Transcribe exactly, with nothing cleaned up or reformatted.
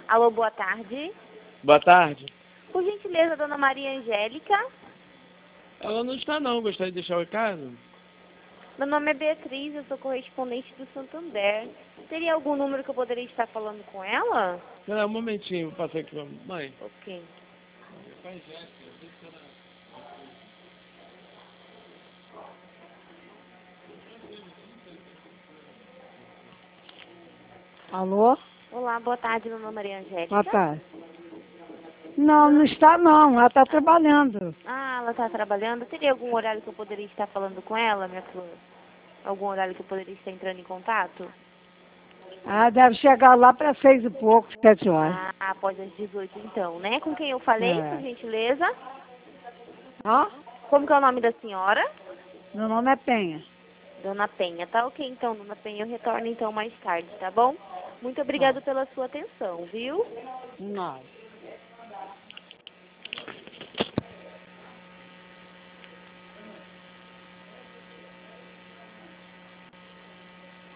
Alô, boa tarde. Boa tarde. Por gentileza, dona Maria Angélica. Ela não está não, gostaria de deixar o recado? Meu nome é Beatriz, eu sou correspondente do Santander. Teria algum número que eu poderia estar falando com ela? Espera um momentinho, vou passar aqui pra mãe. Ok. Alô? Olá, boa tarde, dona Maria Angélica. Boa tarde. Não, não está não, ela está trabalhando. Ah, ela está trabalhando. Teria algum horário que eu poderia estar falando com ela, minha flor? Algum horário que eu poderia estar entrando em contato? Ah, deve chegar lá para seis e pouco, sete horas. Ah, após as dezoito então, né? Com quem eu falei, por É. gentileza? Ó, Como que é o nome da senhora? meu nome é Penha. Dona Penha, tá ok então, Dona Penha, eu retorno então mais tarde, tá bom? Muito Tá. obrigada pela sua atenção, viu? Nada.